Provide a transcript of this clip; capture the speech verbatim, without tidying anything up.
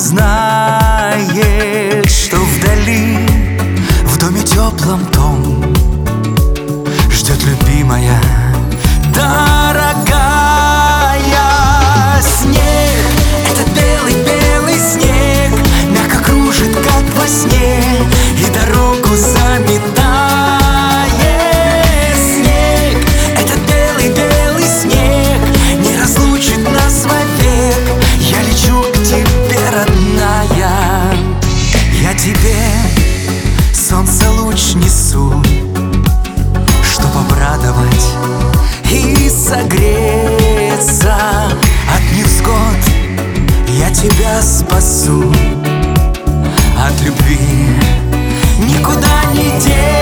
знаешь, что вдали, в доме теплом том, ждет любимая, дорогая. Снег, этот белый-белый снег, мягко кружит, как во сне, и дорогу заметает. Снег, этот белый-белый снег, не разлучит нас вовек. Я лечу к тебе, родная, я тебе солнце луч несу, чтоб обрадовать и согреться. От невзгод я тебя спасу, от любви никуда не денешься.